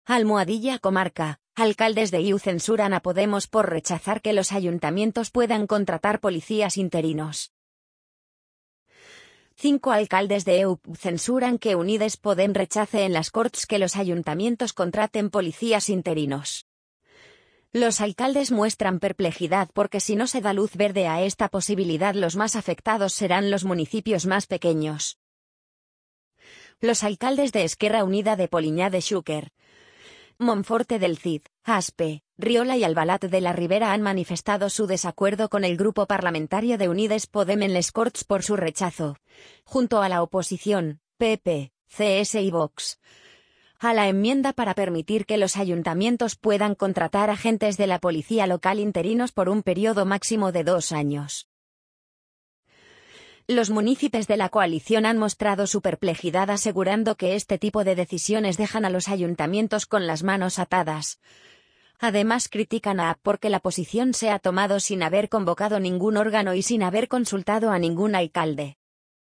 Almohadilla Comarca. Alcaldes de IU censuran a Podemos por rechazar que los ayuntamientos puedan contratar policías interinos. 5 alcaldes de EU censuran que Unides Podem rechace en las Corts que los ayuntamientos contraten policías interinos. Los alcaldes muestran perplejidad porque si no se da luz verde a esta posibilidad, los más afectados serán los municipios más pequeños. Los alcaldes de Esquerra Unida de Poliñá de Xúquer, Monforte del Cid, Aspe, Riola y Albalat de la Ribera han manifestado su desacuerdo con el grupo parlamentario de Unides Podem en les Corts por su rechazo, junto a la oposición, PP, CS y Vox, a la enmienda para permitir que los ayuntamientos puedan contratar agentes de la policía local interinos por un periodo máximo de 2 años. Los municipios de la coalición han mostrado su perplejidad asegurando que este tipo de decisiones dejan a los ayuntamientos con las manos atadas. Además critican a porque la posición se ha tomado sin haber convocado ningún órgano y sin haber consultado a ningún alcalde.